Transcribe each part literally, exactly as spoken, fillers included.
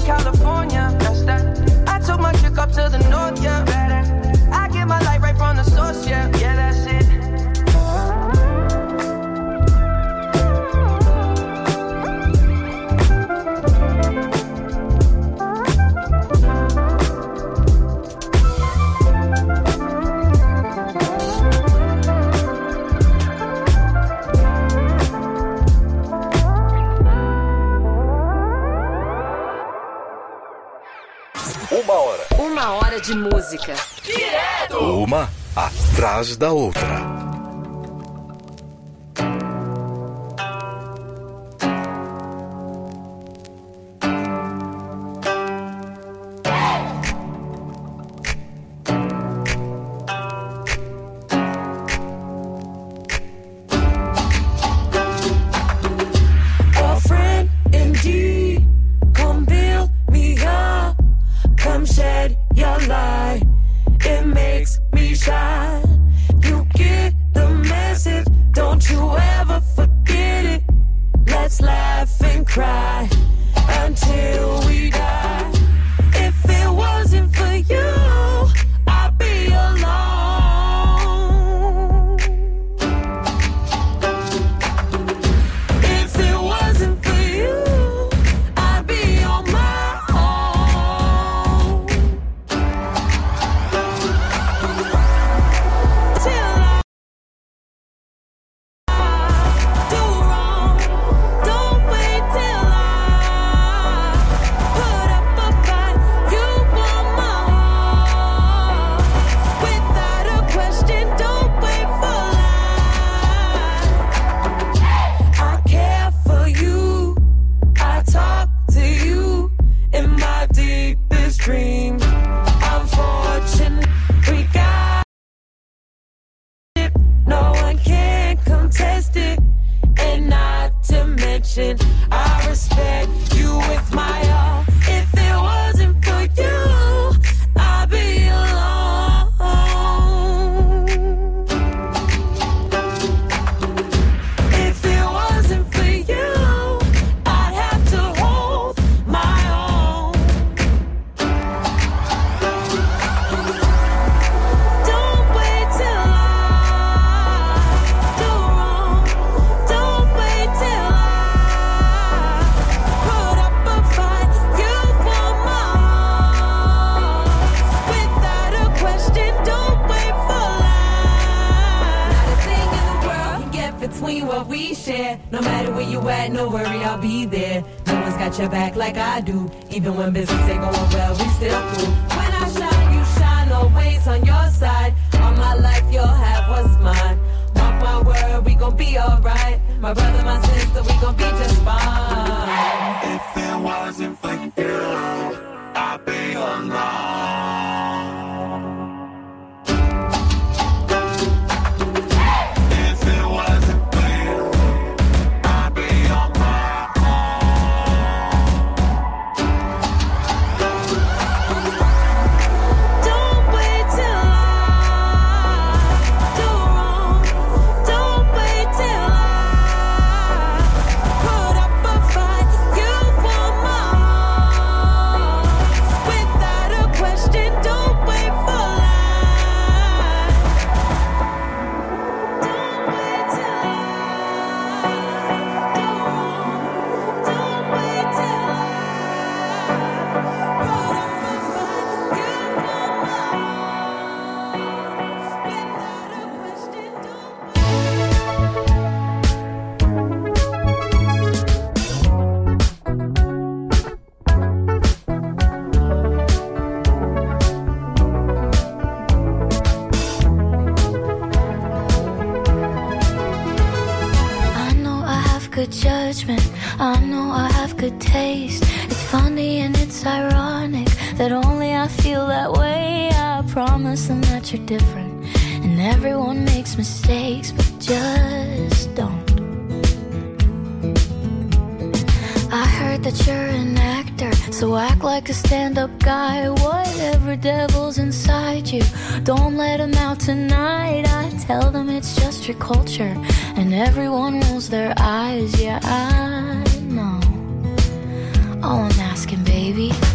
California. That's that. I took my chick up to the north, yeah. I get my light right from the source, yeah. Yeah, that's it. Uma hora. Uma hora de música. Direto! Uma atrás da outra. Even when business ain't going well, we still cool. When I shine, you shine, always on your side. All my life, you'll have what's mine. Mark my word, we gon' be alright. My brother, my sister, we gon' be just fine. If it wasn't for you, I'd be alone. I know I have good taste. It's funny and it's ironic that only I feel that way. I promise them that you're different, and everyone makes mistakes, but just don't. I heard that you're an actor, so act like a stand-up guy. Whatever devil's inside you, don't let him out tonight. I tell them it's just your culture, and everyone rolls their eyes. Yeah, I know. All I'm asking, baby,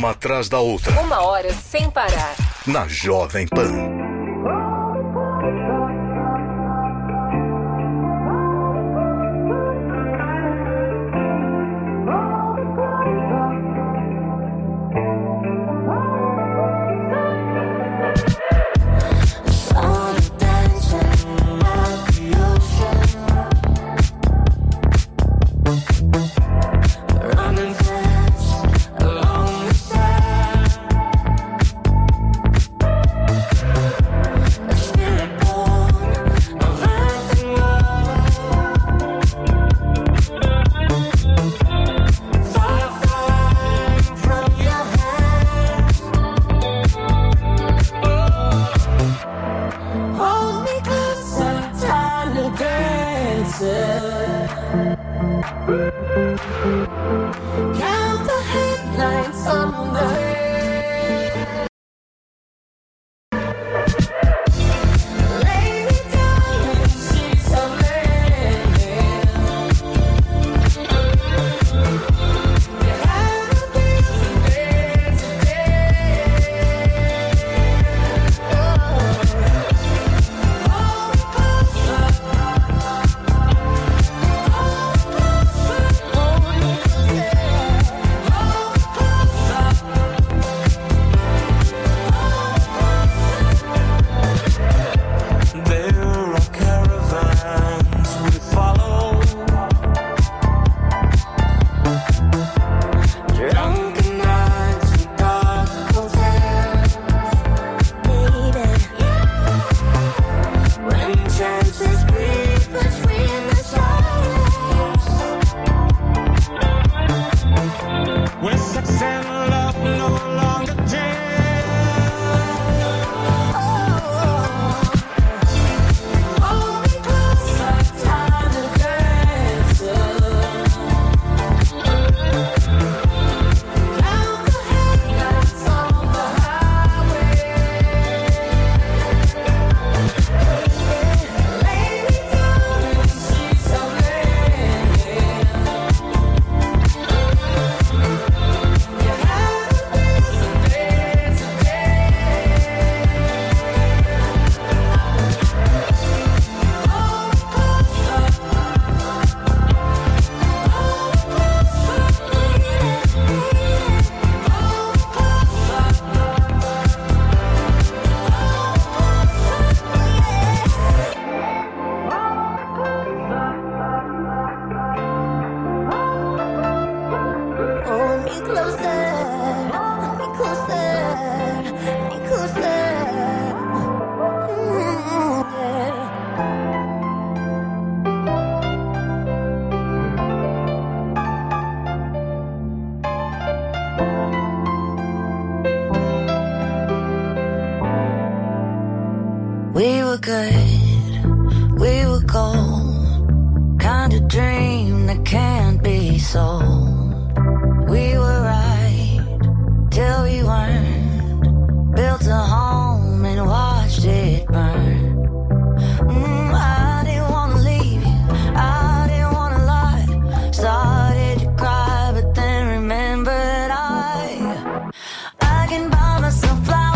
uma atrás da outra. Uma hora sem parar. Na Jovem Pan. We were good, we were gold, kind of dream that can't be sold. We were right till we weren't, built a home and watched it burn. Mm, I didn't want to leave you, I didn't want to lie, started to cry but then remembered I, I can buy myself flowers.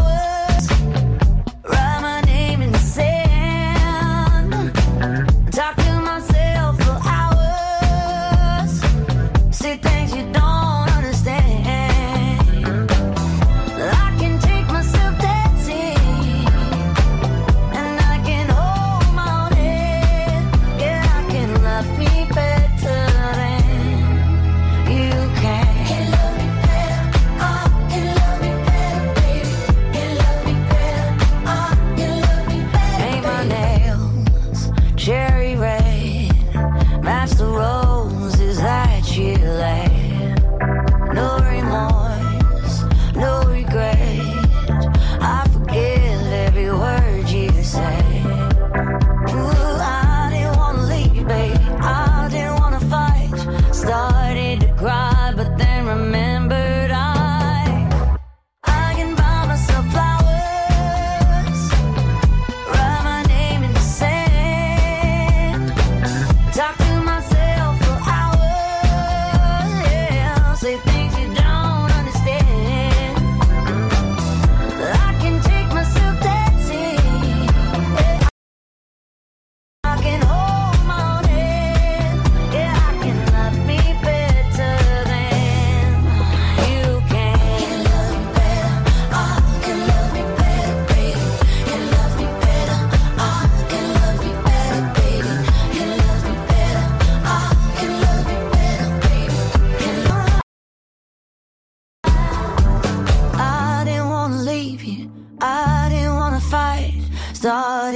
Talk to myself for hours. See things you don't understand.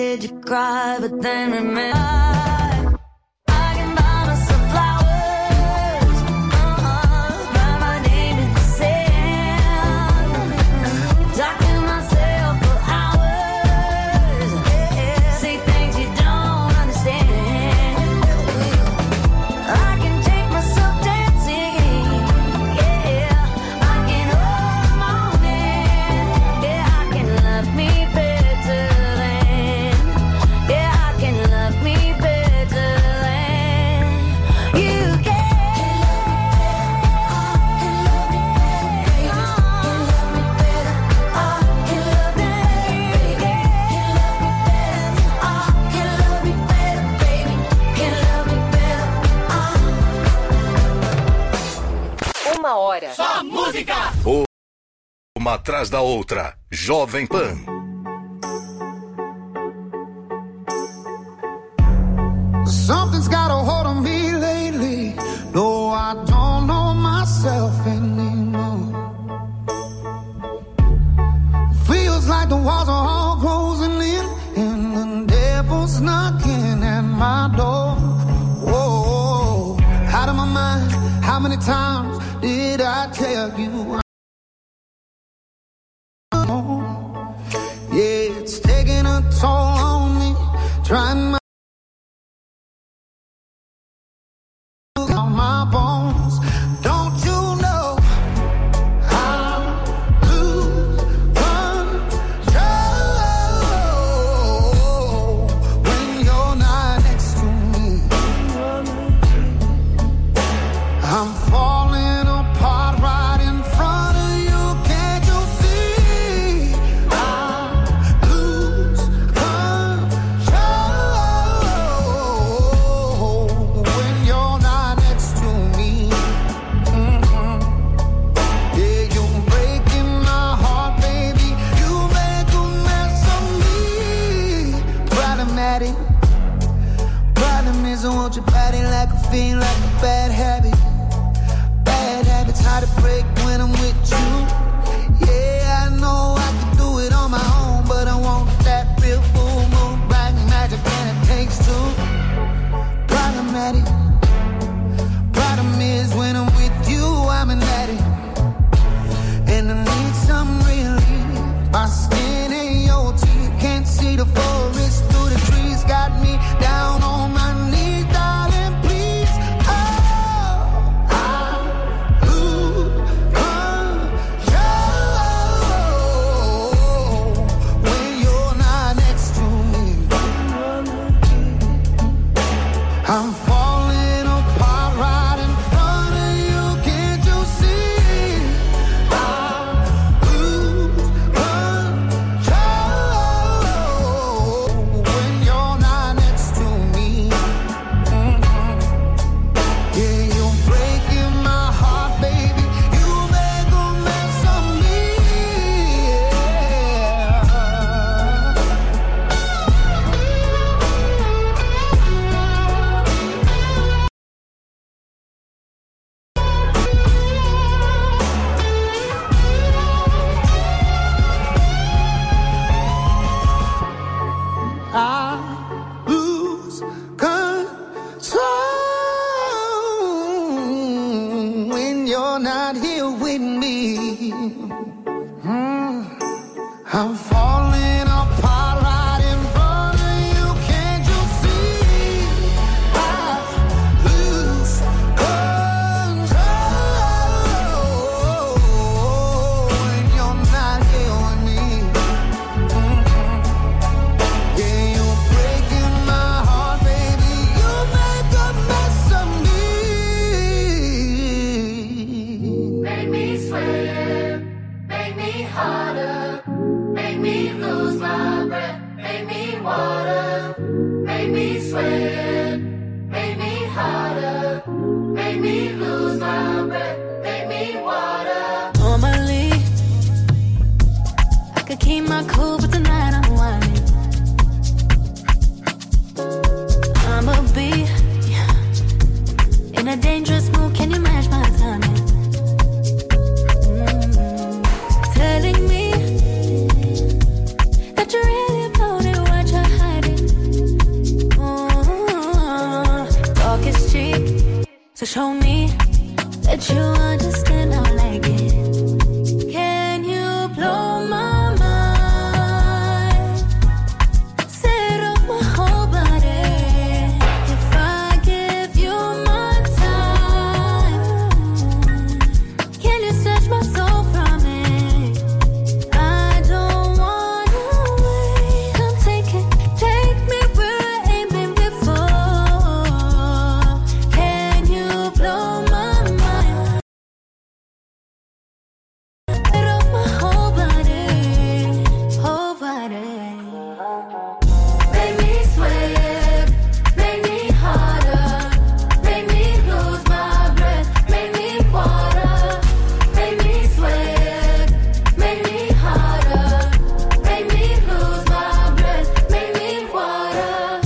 did you cry? But then remember, I can buy myself flowers, uh-huh, write my name in the sand, talk to myself for hours, yeah, say things you don't understand. I can take myself dancing, yeah, I can hold my own hand, yeah, I can love me better than, yeah, I can love me better than you can. Uma hora. Só música! Uma atrás da outra. Jovem Pan. Something's got a hold on me lately. No, I don't know myself anymore. Feels like the walls are all closing in, and the devil's knocking at my door. Whoa, out of my mind. How many times did I tell you? Yeah, it's taking a toll on me. Trying my on my bones. Don't you know I lose control when you're not next to me? I'm falling apart right in front of you. Can't you see? I lose control when you're not next to me. Mhm. Yeah, you're breaking my heart, baby. You make a mess of me. Problematic. Problem is I want your body like a fiend, like a bad habit. Bad habits hard to break when I'm with you. Yeah, I know I can do it on my own, but I want that real full moon, black magic, and it takes two. Problematic. Problem is when I'm with you, I'm an addict, and I need some relief. My skin ain't your teeth, can't see the forest through the trees. Got me down on my knees, darling, please. Oh, I lose control when you're not next to me. I'm falling apart right in front of you. Can't you see? I lose control when you're not next to me. Mhm. Yeah, you're breaking my heart, baby. You make a mess of me. I lose control when you're not here with me. Mm. I'm falling apart right in front of you. Can't you see? I lose control when you're not here with me. Mhm. Yeah, you're breaking my heart, baby. You make a mess of me. Make me sweat, make me harder, make me lose my breath, make me water, make me sweat, make me harder, make me lose my breath, make me water. Normally, I could keep my cool, but tonight I'm whining. I'ma be in a dangerous mood. Can you match my timing? Mm. Telling me that you really about it, what you're hiding. So show me that you understand how I like it. Can you blow my mind? Set off my whole body. If I give you my time, can you snatch my soul from it? I don't wanna wait. Come take it, take me where I ain't been before. Can you blow my mind? Set off my whole body, whole body. Make me sweat, make me harder, make me lose my breath, make me water, make me sweat, make me harder, make me lose my breath, make me water.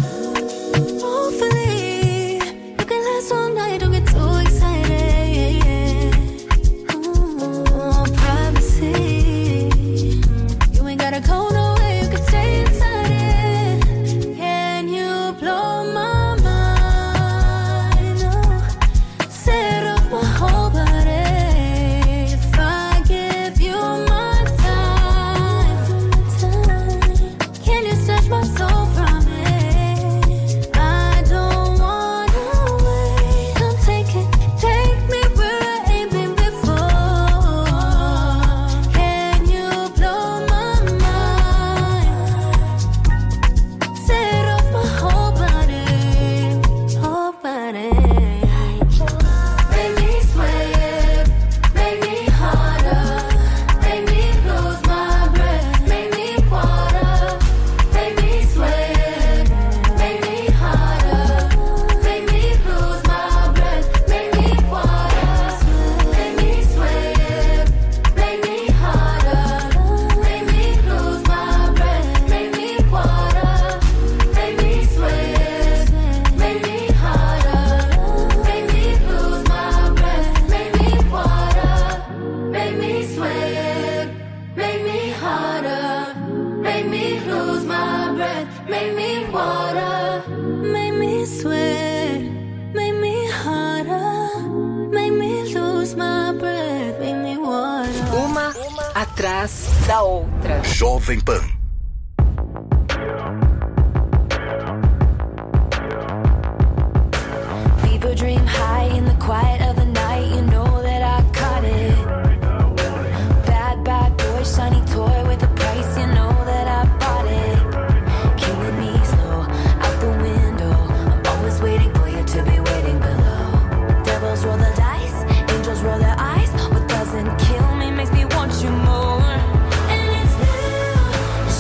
Hopefully, you can last all night, don't get too excited. Ooh, privacy. You ain't gotta go nowhere, you can stay inside it. Can you blow my mind? Oh, set off my whole body. If I give you my time, can you snatch my soul from it? I don't wanna wait. Come take it, take me where I ain't been before. Can you blow my mind? Set off my whole body, whole body. Make me sweat, make me harder, make me lose my breath, make me water, make me sweat, make me harder, make me lose my breath, make me water, make me sweat, make me harder, make me lose my breath, make me water, make me sweat, make me harder, make me lose my breath, make me water, make me sweat, make me harder, make me lose my breath, make me water, make me sweat, make me harder, make me lose my breath, make me water. Uma atrás da outra. Jovem Pan. People dream high in the quiet of the night. You know that I caught it. Bad, bad boy, shiny toy with a price. You know that I bought it. Killing me slow, out the window. I'm always waiting for you to be waiting below. Devils roll the dice, angels roll their eyes. What doesn't kill me makes me want you more. And it's new,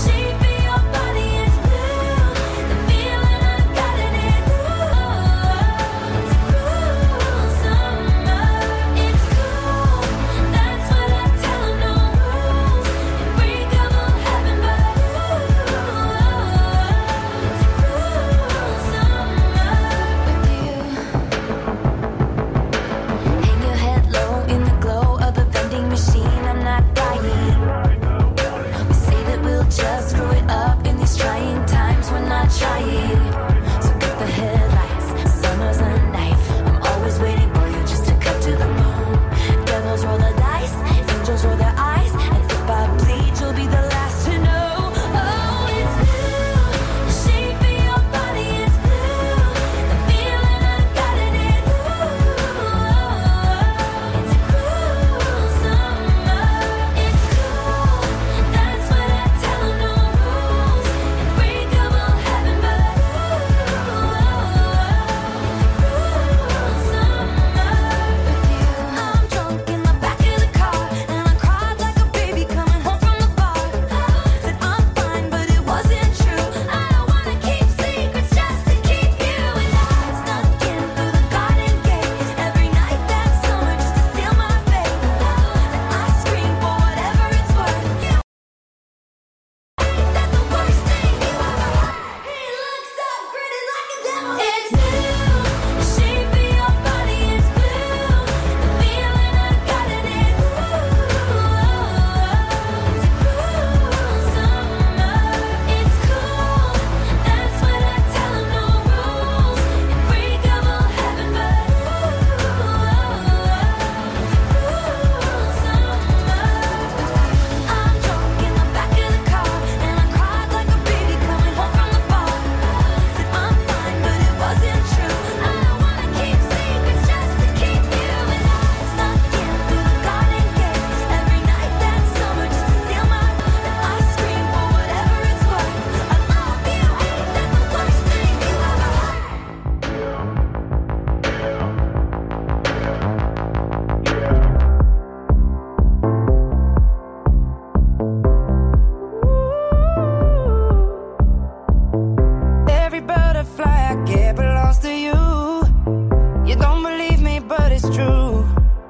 I get belongs to you. You don't believe me, but it's true.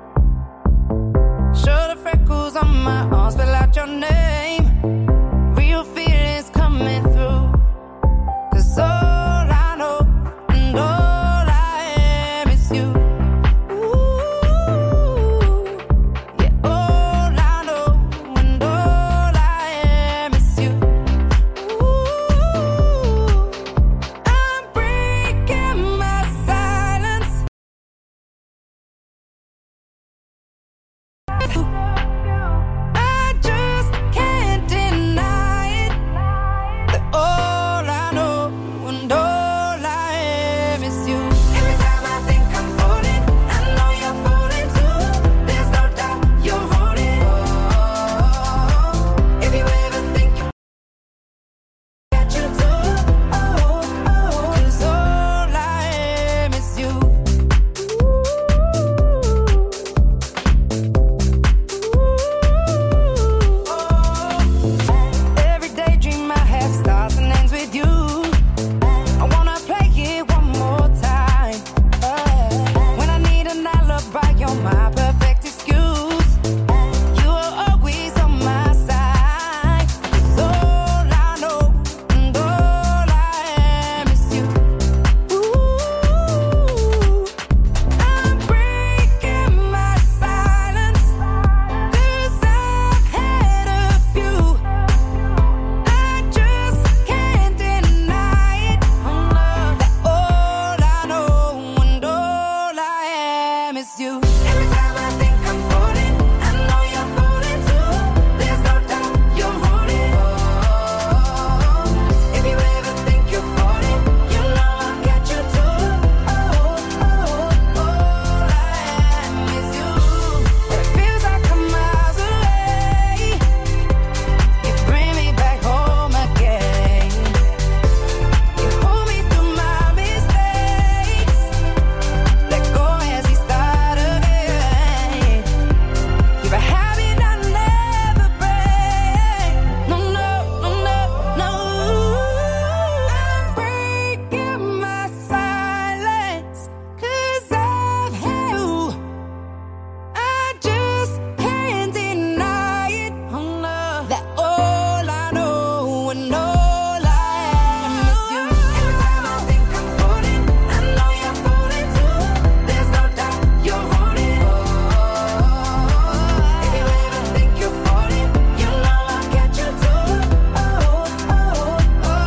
Show the freckles on my arm, spell out your name. Real feelings coming through. Cause all I know and all I am is you. Ooh, yeah, all I know and all I am is you. Ooh, I'm breaking my silence. I just can't deny it. That all I know and all I am is you. Every time I think I'm falling, I know you're falling too. There's no doubt you're falling. Oh, if you ever think you got you too. Oh, oh, 'cause all I am is you. Every daydream I have starts and ends with you. I wanna play it one more time. When I need an alibi, you're my perfect excuse. You are always on my side. 'Cause all I know and all I am is you. Ooh, I'm breaking my silence. 'Cause I've had a few. I just can't deny it. Oh, no, that all I know and all I am is you. Every time I think I'm falling, I know you're falling too. There's no doubt you're falling. Oh, if you ever think you're falling, you know I'll get you too. Oh, oh, all I am is you. It feels like I'm miles away. You bring me back home again. You hold me through my mistakes. Let go as we start again. You're a habit I never break. No, no, no, no, no. I'm breaking my silence. 'Cause I've had you. I just can't deny it. Oh, no, that all I know and all I am is you. Every time I think I'm falling, I know you're falling too. There's no doubt you're falling. Oh, if you ever think you're falling, you know I'll get you too. Oh, oh, oh.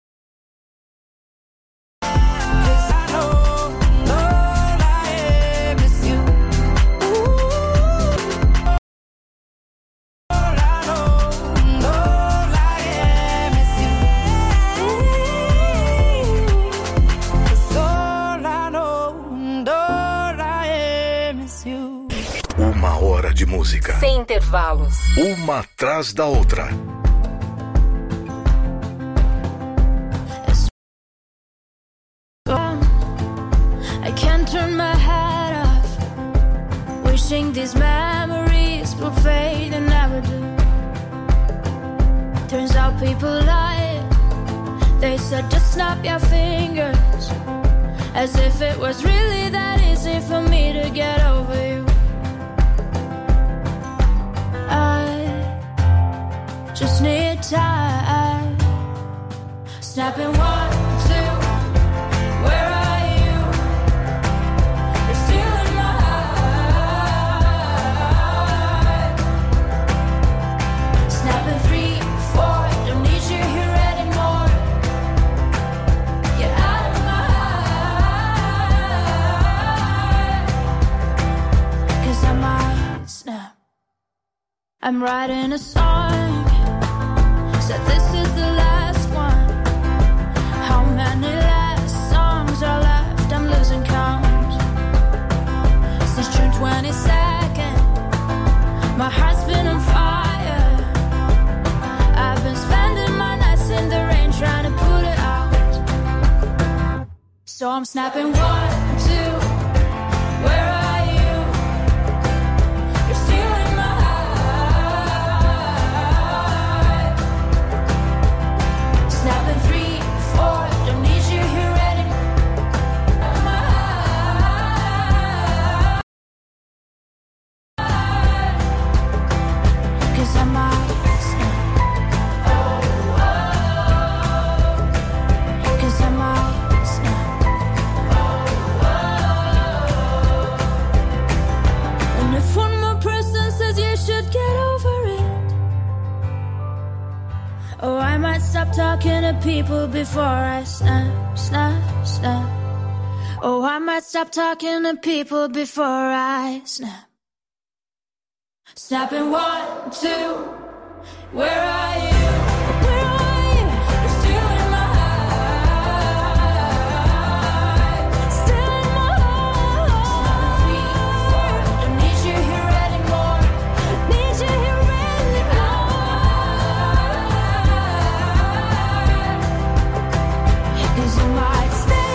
'Cause I know and all I am is you. All I know and all I am is you. 'Cause all I know and all I am is you. Uma hora de música. Sem intervalos. Uma atrás da outra. I can't turn my head off, wishing these memories will fade and never do. Turns out people lie. They said just snap your fingers, as if it was really that easy for me to get over you. I just need time. Snapping one, two. Where are you? You're still in my heart. Snapping three, four. Don't need you here anymore. Get out of my heart. 'Cause I might snap. I'm writing a song. Said this is the last one. How many last songs are left? I'm losing count. Since June twenty-second, my heart's been on fire. I've been spending my nights in the rain trying to put it out. So I'm snapping one, two. Where are you? You're still in my heart. Snapping three, four. Don't need you here anymore. people before I snap, snap, snap. Oh, I might stop talking to people before I snap. Snapping one, two, where are you? Where are you? You're still in my heart. Still in my heart. Three, four, don't need you here anymore. Need you here anymore. 'Cause you might stay.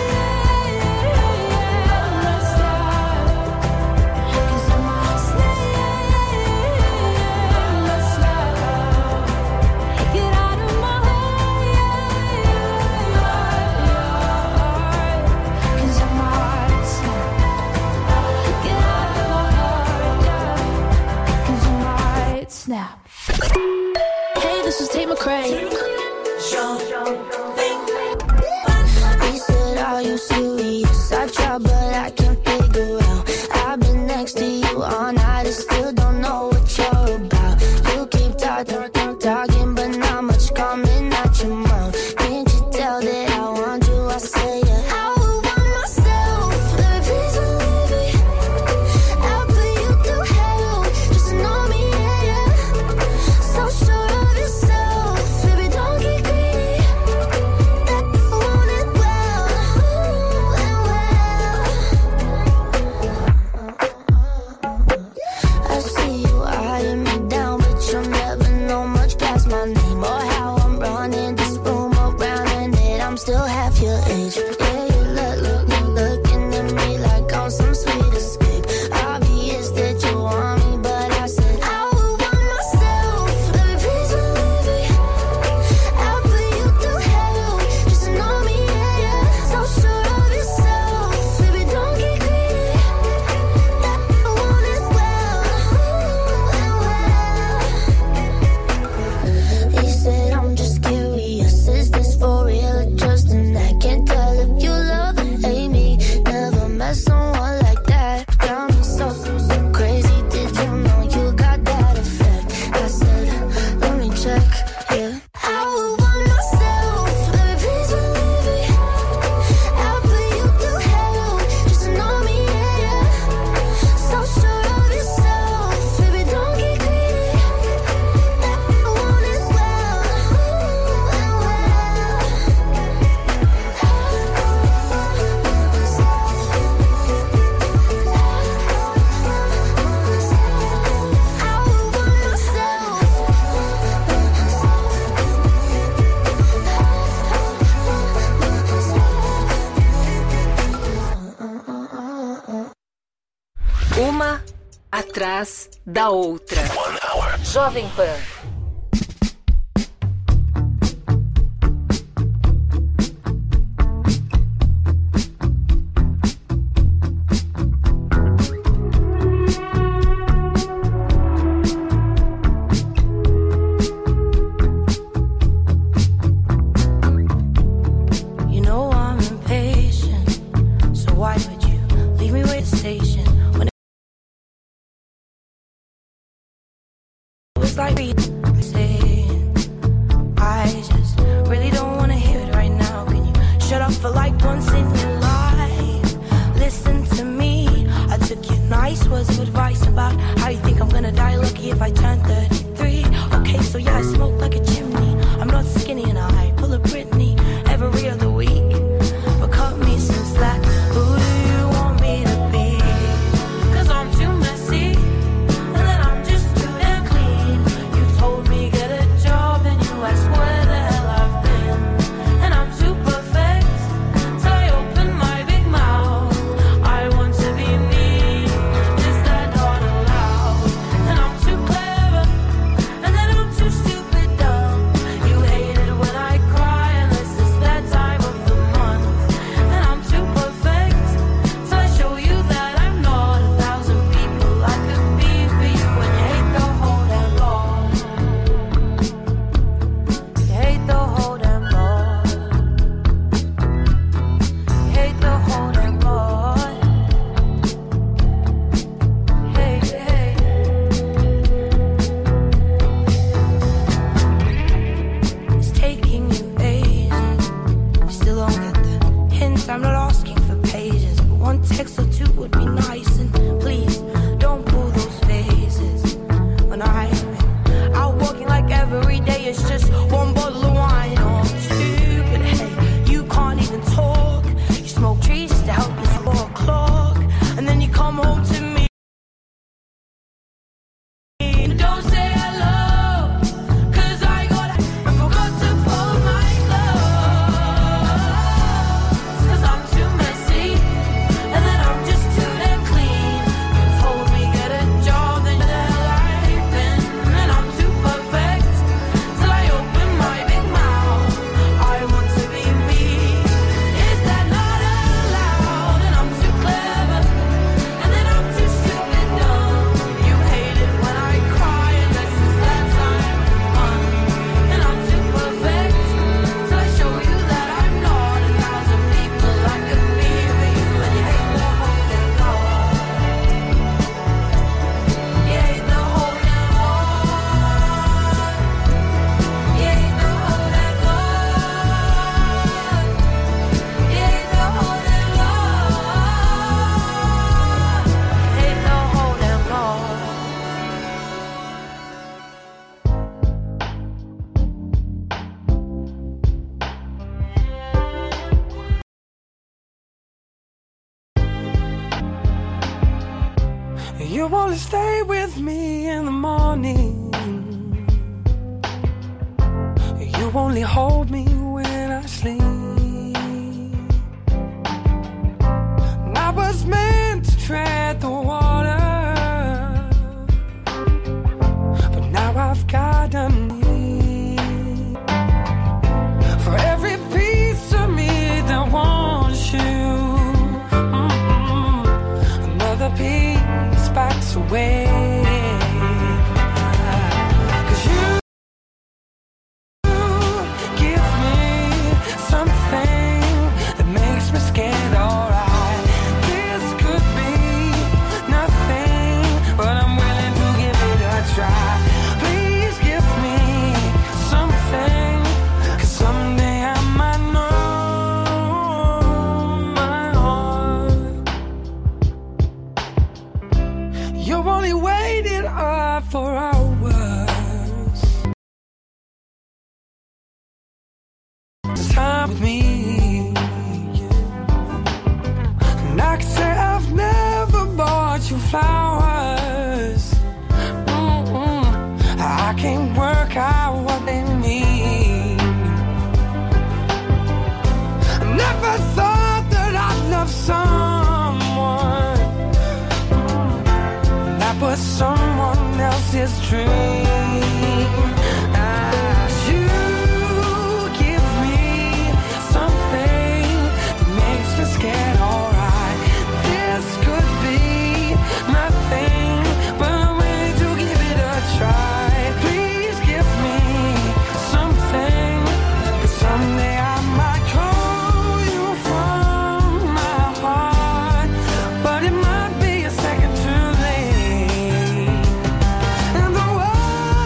Snap. Hey, this is Tate McRae. He said, are you serious? I try, but I can't figure out. I've been next to you all night and still don't know what you're about. You keep talking, talking, but not much coming out your mouth. Can't you tell that I want you? I say, yeah. I would want myself. Baby, please believe me. I'll put you through hell. Just to know me, yeah, yeah. So sure of yourself, baby, don't get greedy. That I want it well, ooh, and well. I see you eyeing me down, but you'll never know much past my name or how I'm running this room around, and that I'm still half your age. Yeah, you look, look, look, looking at me like I'm some sweet escape. Obvious that you want me, but I said I would want myself. Baby, please believe me. I'll put you through hell just to know me, yeah, yeah. So sure of yourself, baby, don't get greedy. That I want it well, ooh, and well. He said, I'm just curious, is this for real or just an act? Can't tell if you love or hate me. Never met someone like that. Got me so, so crazy. Did you know you got that effect? I said, let me check, yeah. I would want myself, baby, please believe me. I'll put you through hell just to know me, yeah, yeah. So sure of yourself, baby, don't get greedy. That I want it well, ooh, and well. I would want myself. Uma atrás da outra. Jovem Pan. You know I'm impatient, so why would you leave me wait at the station when it was like me saying, I just really don't wanna hear it right now. Can you shut up for like once in your life? Listen to me. I took your nice words of advice about how you think I'm gonna die lucky if I turn thirty-three. Okay, so yeah, I smoke like a chimney. I'm not skinny and I pull a Britney every other week. But cut me some slack. Who do you want me to be? 'Cause I'm too messy, and then I'm just too damn clean. You told me get a job and you asked where the hell I've been. And I'm too perfect, so I open my big mouth. I want to be me, is that not allowed? And I'm too clever, and then I'm too stupid dumb. You hate it when I cry, and promise I'm not asking for pages, but one text or two would be nice. And please, don't pull those faces when I'm out walking like every day it's just one bottle of wine or two. But hey, you can't even talk. You smoke trees just to help you four o'clock, and then you come home to me. Don't say hello, 'cause I got I forgot to fold my clothes, 'cause I'm too messy, and then I'm just too damn clean. You told me get a job, then the hell I've been, and I'm too perfect till I open my big mouth. I want to be me. Is that not allowed? And I'm too clever, and then I'm too stupid dumb. You hate it when I cry, and this is that time on. And I'm too perfect till I show you that I'm not. A thousand people I could be for you, and you hate the whole damn lot. You hate the whole damn lot. You hate the whole damn lot. You hate the whole damn lot. You hate the whole damn lot. You wanna stay with me in the morning. You only hold me when I sleep. And I was meant to tread the water, but now I've got a need. For every piece of me that wants you, mm-mm, another piece backs away. 'Cause you give me something that makes me scared, alright. This could be nothing, but I'm willing to give it a try. Please give me something, 'cause someday I might know my heart. You only waited up for hours. This time with me, and I can say I've never bought you flowers. Mm-mm. I can't work out what they mean. I never thought that I'd love someone that was someone else's dream. Ah, you give me something that makes me scared, alright. This could be nothing, but I'm willing to give it a try. Please give me something, 'cause someday I might call you from my heart, but it might be a second too late. And the world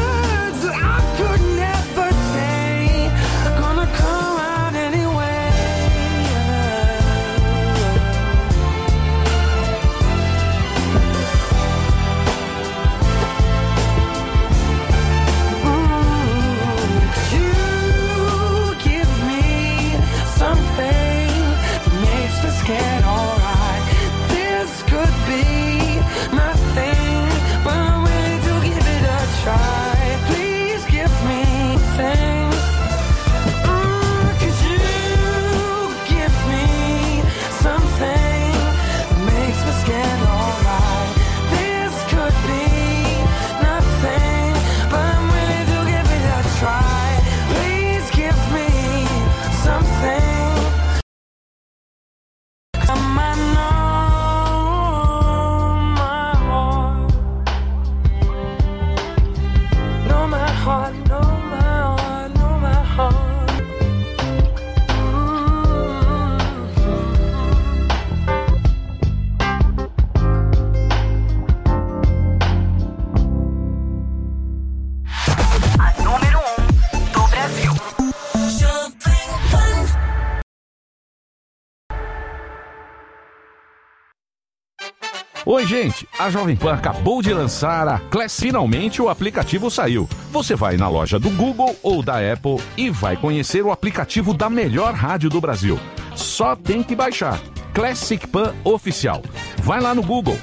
Oi, gente, a Jovem Pan acabou de lançar a Class. Finalmente o aplicativo saiu. Você vai na loja do Google ou da Apple e vai conhecer o aplicativo da melhor rádio do Brasil. Só tem que baixar. Classic Pan Oficial. Vai lá no Google.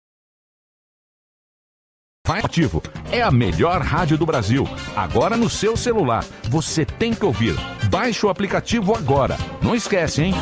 Vai ativo. É a melhor rádio do Brasil. Agora no seu celular. Você tem que ouvir. Baixe o aplicativo agora. Não esquece, hein?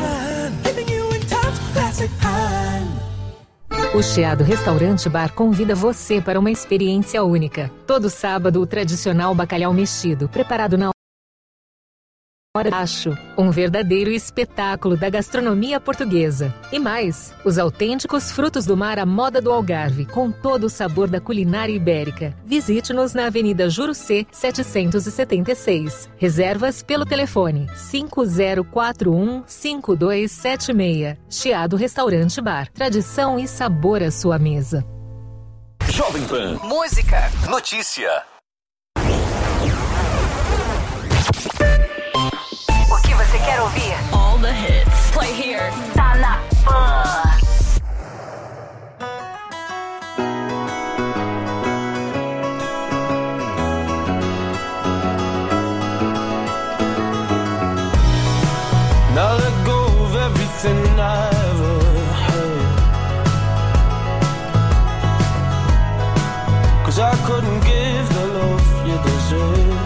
O Chiado Restaurante Bar convida você para uma experiência única. Todo sábado, o tradicional bacalhau mexido, preparado na hora baixo, um verdadeiro espetáculo da gastronomia portuguesa. E mais, os autênticos frutos do mar à moda do Algarve, com todo o sabor da culinária ibérica. Visite-nos na Avenida Jurucê, setecentos e setenta e seis. Reservas pelo telefone cinco zero quatro um, cinco dois sete seis. Chiado Restaurante Bar. Tradição e sabor à sua mesa. Jovem Pan. Música. Notícia. O que você quer ouvir? All the hits. Play here. Tá na Pan. Now let go of everything I ever had, 'cause I couldn't give the love you deserve.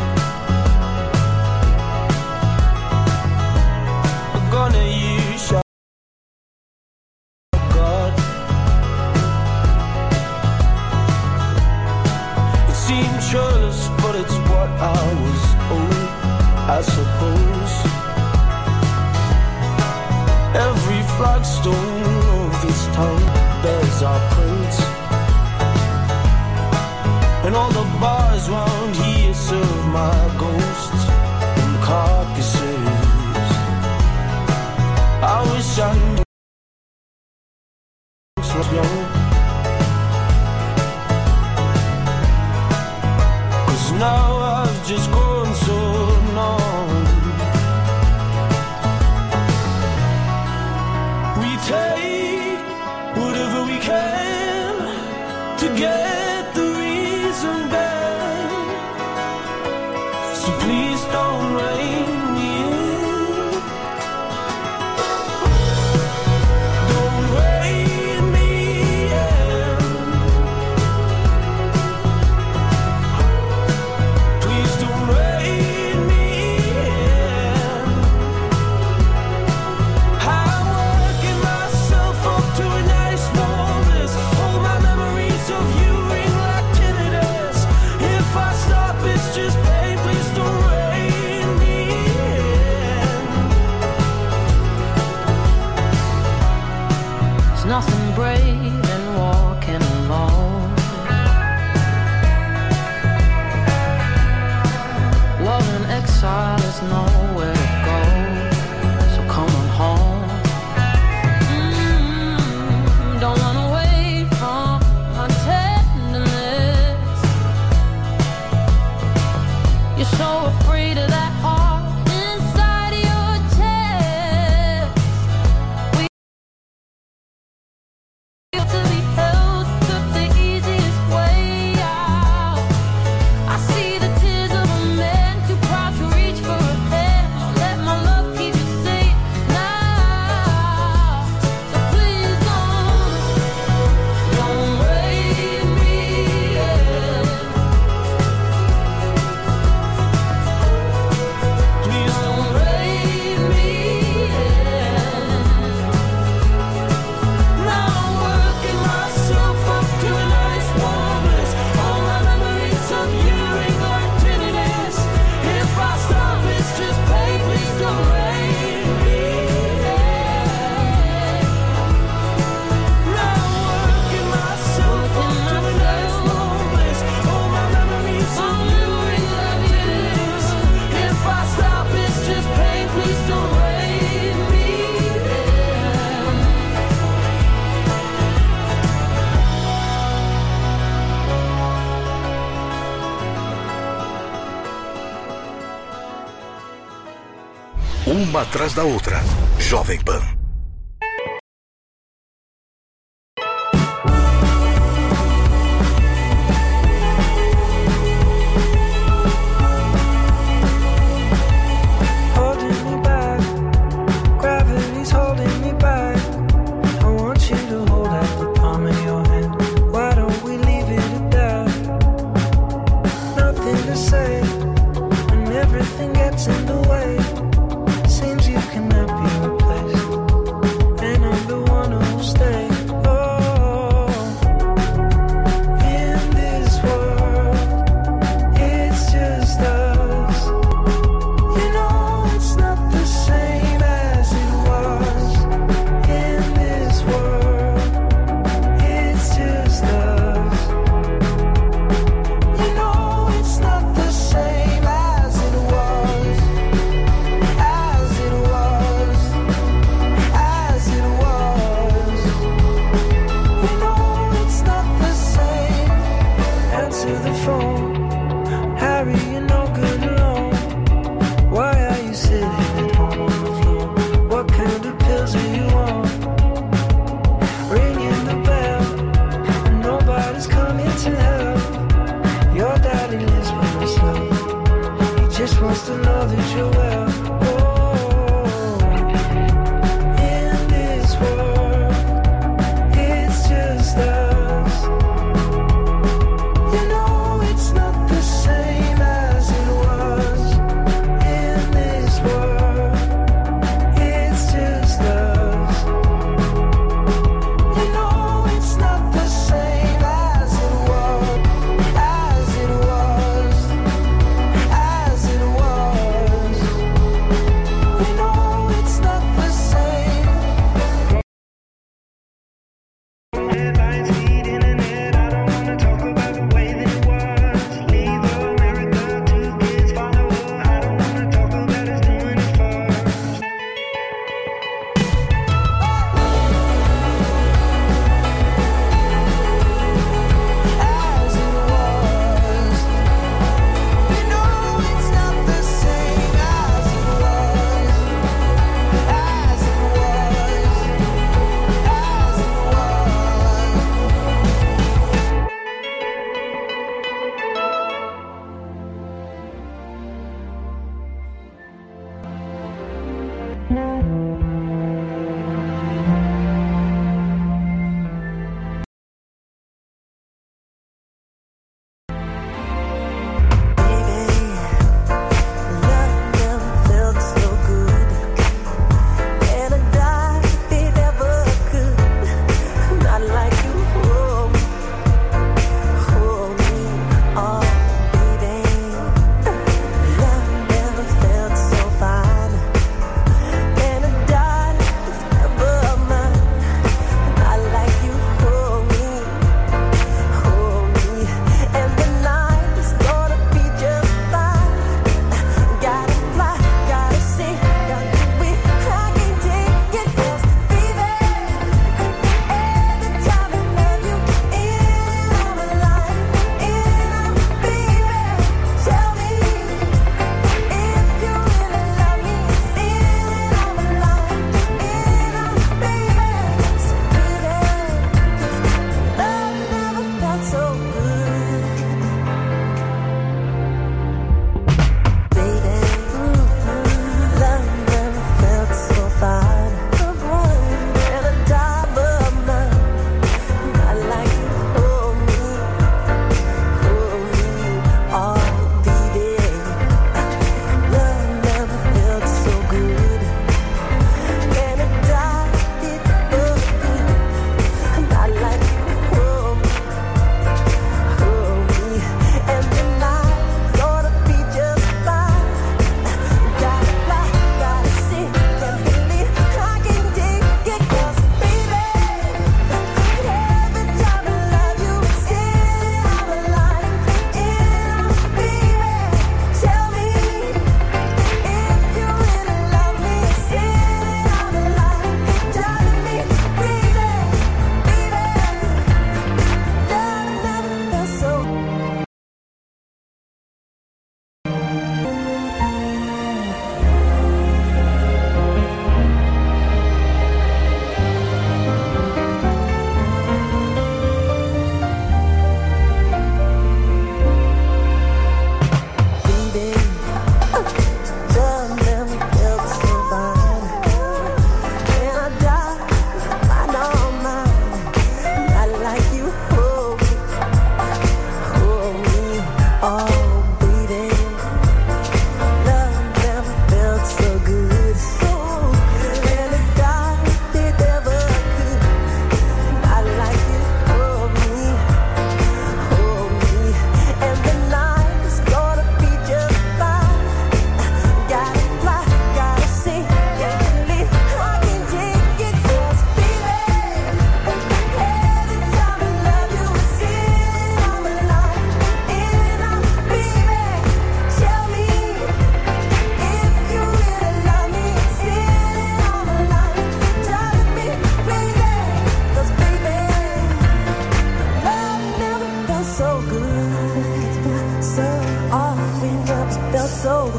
I'm gonna use your God. It seems careless, but it's what I was owed, I suppose. Every flagstone of this town bears our prints, and all the bars round here serve my ghosts and carcasses. I wish I knew I was young, 'cause now I've just grown so numb. Take whatever we can to get the reason back. So please don't rein me in. Don't rein me in. Please don't rein me in. I'm working myself up to a nice warmness. All my memories of you ring like tinnitus. If I stop, it's just pain. Please don't rein me in. There's nothing brave in walking alone. Love in exile is nowhere to go, so come on home. Mm, don't run away from my tenderness. You're so afraid of that heart inside of your chest. We feel to be held, took the easiest way out. I see the tears of a man too proud to reach for a hand. Let my love keep you safe now. So please don't, don't raise me in. Please don't raise me in. Now I'm working myself up to a nice warmness. All my memories of you ring like tinnitus. If I stop, it's just pain. Please don't raise me in. Now I'm working myself up to a nice warmness. All my memories of you ring like tinnitus. If I stop, it's just pain. Please don't raise me in. Uma atrás da outra. Jovem Pan.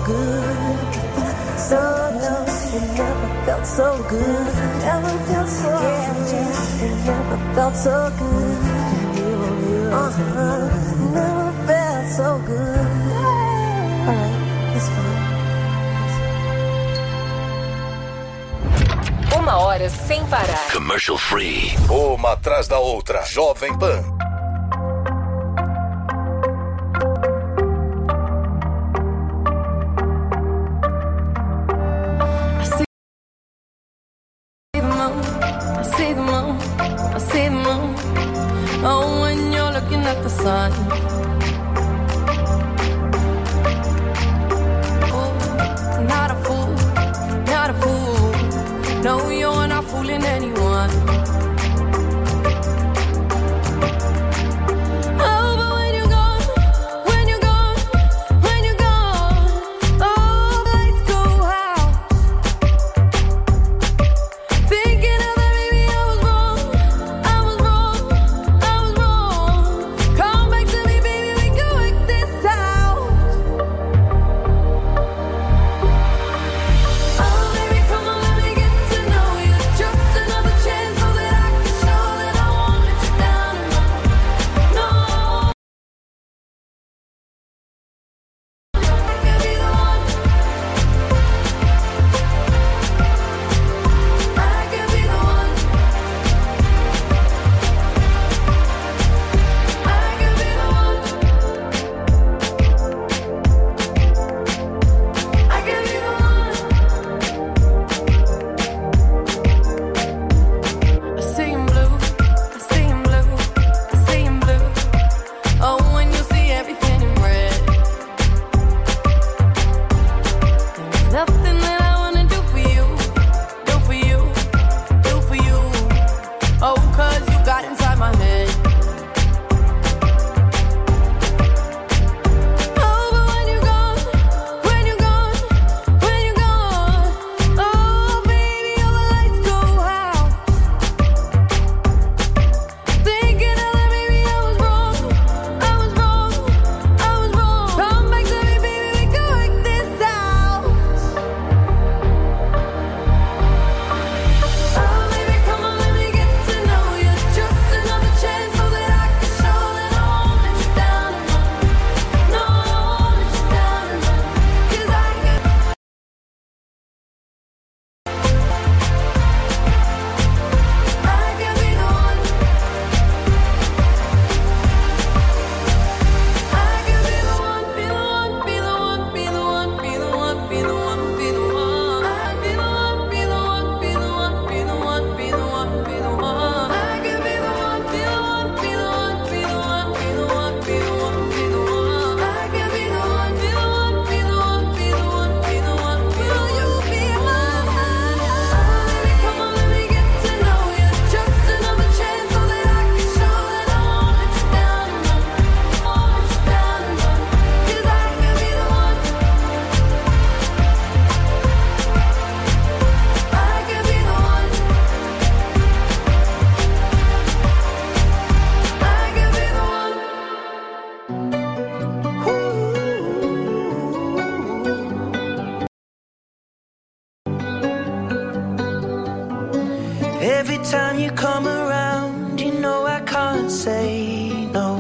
good. So no, it never felt so good. Never felt so good. It never felt so good. Uh-huh. Never felt so good. Alright, it's fine. Uma hora sem parar. Commercial free. Uma atrás da outra. Jovem Pan. Oh, when you're looking at the sun. Oh, not a fool, not a fool. No, you're not fooling anyone. Oh, but when you're gone, when you're gone, when you're gone, oh, the lights go out. Thinking of that, maybe I was wrong, I was wrong. Come back to me, baby, we can work this out. Oh, baby, come on, let me get to know you. Just another chance so that I can show that I won't let you down. No, I could be the one. I could be the one. I could be the one. I could be the one. I see him blue, I see him blue, I see him blue. Oh, when you see everything in red. There's nothing that I wanna do for you, do for you, do for you. Oh, 'cause you got inside my head. Oh, but when you're gone, when you're gone, when you're gone, oh, baby, all the lights go out. Thinking of that, maybe I was wrong, I was wrong, I was wrong. Come back to me, baby, we can work this out. Oh, baby, come on, let me get to know you. Just another chance so that I can show that I won't let you down. No, I won't let you down. 'Cause I could. I could be the one. I could be the one, be the one, be the one, be the one, be the one, be the one, be the one. I'd be the one, be the one, be the one, be the one, be the one, be the one. I could be the one, be the one, be the one, be the one, be the one, be the one, be the one. I could be the one, be the one, be the one, be the one, be the one. Will you be mine? Oh, baby, come on, let me get to know you. Just another chance so that I can show that I won't let you down. Won't let you down. 'Cause I could be the one. I could be the one. I could be the one. Every time you come around, you know I can't say no.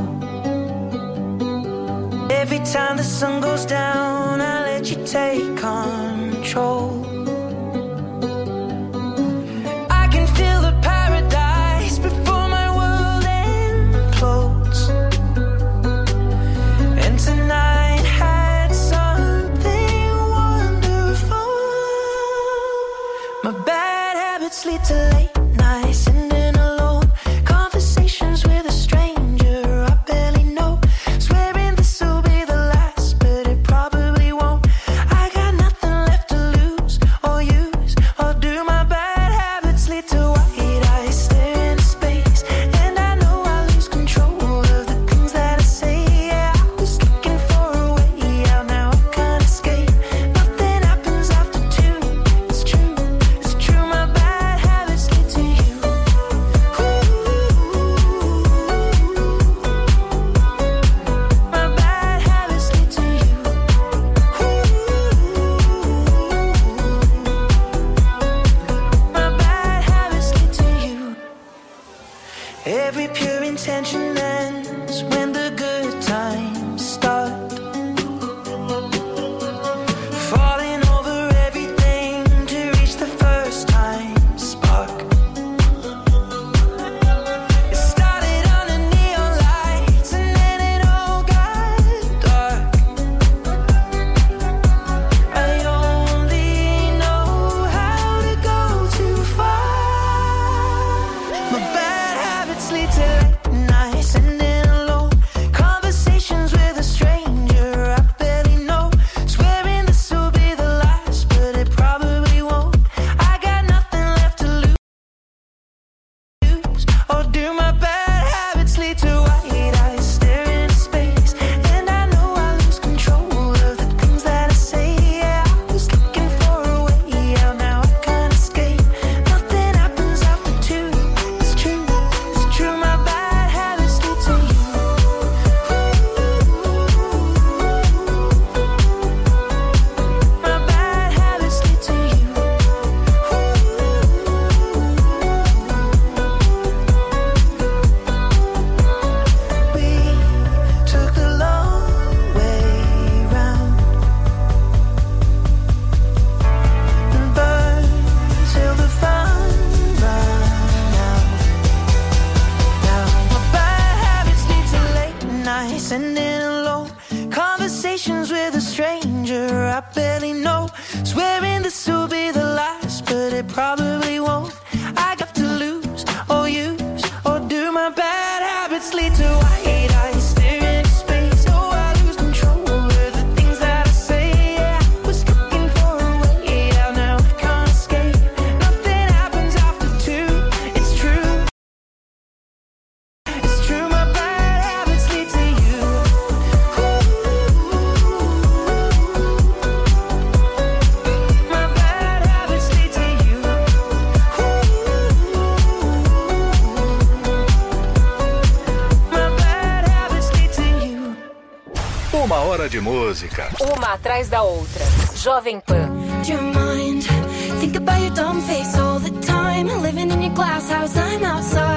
Every time the sun goes down, I let you take control. I can feel the paradise before my world implodes. And tonight had something wonderful. My bad habits lead to late nights, sitting alone. Conversations with a stranger I barely know. Swearing this will be the last, but it probably won't. I got nothing left to lose or use or do. My bad habits lead to white eyes staring into space, and I know I lose control of the things that I say. Yeah, I was looking for a way out, now I can't escape. Nothing happens after two. It's true, it's true. My bad habits lead to Every pure intention ends when the good times start. Falling over everything to reach the first time spark. It started under neon lights and then it all got dark. I only know how to go too far. My bad habits lead to late nights and then alone conversations with a stranger I barely know. Swearing this will be the last, but it probably won't. I got nothing left to lose. Or do my bad habits lead to white eyes staring into space? And I know I lose control of the things that I say. Yeah, I was looking for a way out, now I can't escape. Nothing happens after two. It's true, it's true. My bad habits lead to you. My bad habits lead to you. We took the long way round and burned till the fun ran out. Now my bad habits lead to late nights and in alone conversations with a stranger I barely know. Swearing this will be the last, but it probably won't. I got to lose or use, or do my bad habits lead to white eyes staring into space? Oh, I lose control of the things that I say. Yeah, I was looking for a way out, now I can't escape. Nothing happens after two. It's true, it's true. My bad habits lead to you. My bad habits lead to you. My bad habits lead to you. Uma hora de música. Uma atrás da outra. Jovem Pan. Do you mind? Think about your dumb face all the time. Living in your glass house, I'm outside.